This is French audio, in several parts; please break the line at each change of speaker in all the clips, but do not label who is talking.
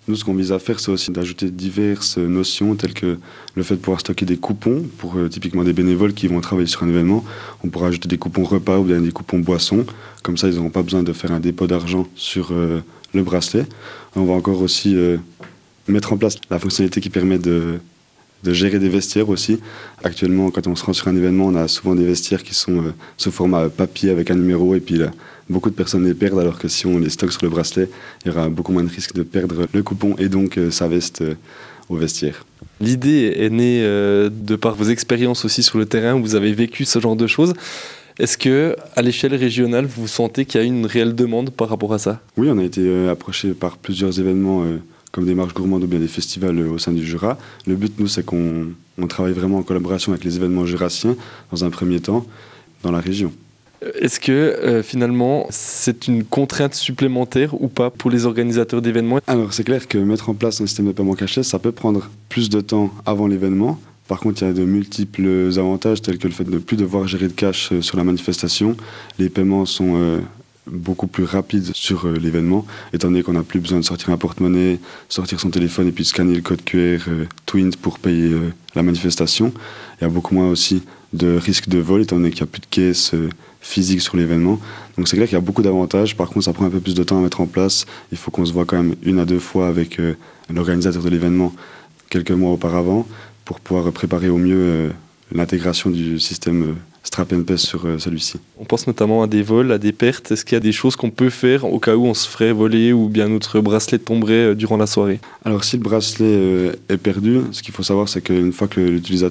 Nous, ce qu'on vise à faire, c'est aussi d'ajouter diverses notions telles que le fait de pouvoir stocker des coupons pour typiquement des bénévoles qui vont travailler sur un événement. On pourra ajouter des coupons repas ou bien des coupons boissons. Comme ça, ils n'auront pas besoin de faire un dépôt d'argent sur le bracelet. On va encore aussi mettre en place la fonctionnalité qui permet de gérer des vestiaires aussi. Actuellement, quand on se rend sur un événement, on a souvent des vestiaires qui sont sous format papier avec un numéro et puis là, beaucoup de personnes les perdent alors que si on les stocke sur le bracelet, il y aura beaucoup moins de risques de perdre le coupon et donc sa veste au vestiaire.
L'idée est née de par vos expériences aussi sur le terrain où vous avez vécu ce genre de choses. Est-ce que, à l'échelle régionale, vous sentez qu'il y a une réelle demande par rapport à ça ?
Oui, on a été approché par plusieurs événements comme des marches gourmandes ou bien des festivals au sein du Jura. Le but, nous, c'est qu'on travaille vraiment en collaboration avec les événements jurassiens, dans un premier temps, dans la région.
Est-ce que, finalement, c'est une contrainte supplémentaire ou pas pour les organisateurs d'événements ?
Alors, c'est clair que mettre en place un système de paiement cashless, ça peut prendre plus de temps avant l'événement. Par contre, il y a de multiples avantages, tels que le fait de ne plus devoir gérer de cash sur la manifestation. Les paiements sont beaucoup plus rapides sur l'événement, étant donné qu'on n'a plus besoin de sortir un porte-monnaie, sortir son téléphone et puis scanner le code QR Twint pour payer la manifestation. Il y a beaucoup moins aussi de risques de vol, étant donné qu'il n'y a plus de caisse physique sur l'événement. Donc c'est clair qu'il y a beaucoup d'avantages. Par contre, ça prend un peu plus de temps à mettre en place. Il faut qu'on se voit quand même 1 à 2 fois avec l'organisateur de l'événement quelques mois auparavant pour pouvoir préparer au mieux l'intégration du système Strap & Pay sur celui-ci.
On pense notamment à des vols, à des pertes. Est-ce qu'il y a des choses qu'on peut faire au cas où on se ferait voler ou bien notre bracelet tomberait durant la soirée ?
Alors si le bracelet est perdu, ce qu'il faut savoir, c'est qu'une fois que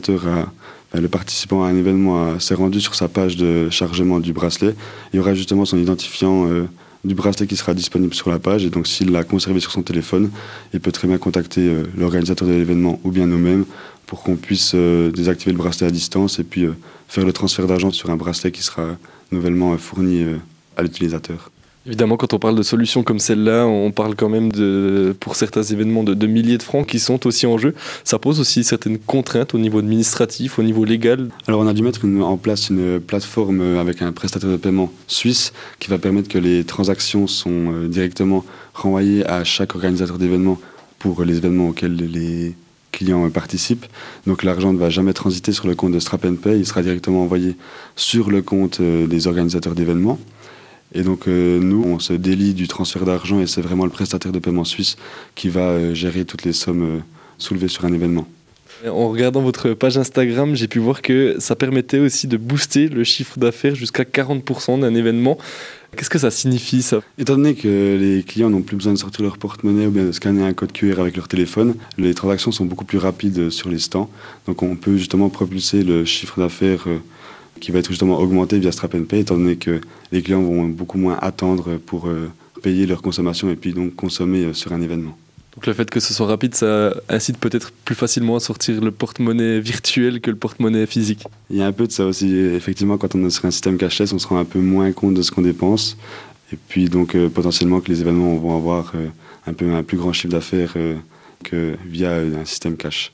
le participant à un événement s'est rendu sur sa page de chargement du bracelet, il y aura justement son identifiant du bracelet qui sera disponible sur la page. Et donc s'il l'a conservé sur son téléphone, il peut très bien contacter l'organisateur de l'événement ou bien nous-mêmes pour qu'on puisse désactiver le bracelet à distance et puis faire le transfert d'argent sur un bracelet qui sera nouvellement fourni à l'utilisateur.
Évidemment, quand on parle de solutions comme celle-là, on parle quand même pour certains événements de milliers de francs qui sont aussi en jeu. Ça pose aussi certaines contraintes au niveau administratif, au niveau légal.
Alors on a dû mettre en place une plateforme avec un prestataire de paiement suisse qui va permettre que les transactions sont directement renvoyées à chaque organisateur d'événements pour les événements auxquels les clients participent. Donc l'argent ne va jamais transiter sur le compte de Strap & Pay, il sera directement envoyé sur le compte des organisateurs d'événements. Et donc nous, on se délie du transfert d'argent et c'est vraiment le prestataire de paiement suisse qui va gérer toutes les sommes soulevées sur un événement.
En regardant votre page Instagram, j'ai pu voir que ça permettait aussi de booster le chiffre d'affaires jusqu'à 40% d'un événement. Qu'est-ce que ça signifie, ça ?
Étant donné que les clients n'ont plus besoin de sortir leur porte-monnaie ou bien de scanner un code QR avec leur téléphone, les transactions sont beaucoup plus rapides sur les stands. Donc on peut justement propulser le chiffre d'affaires qui va être justement augmenté via Strap & Pay, étant donné que les clients vont beaucoup moins attendre pour payer leur consommation et puis donc consommer sur un événement.
Donc le fait que ce soit rapide, ça incite peut-être plus facilement à sortir le porte-monnaie virtuel que le porte-monnaie physique.
Il y a un peu de ça aussi. Effectivement, quand on est sur un système cashless, on se rend un peu moins compte de ce qu'on dépense. Et puis donc potentiellement que les événements vont avoir un plus grand chiffre d'affaires que via un système cash.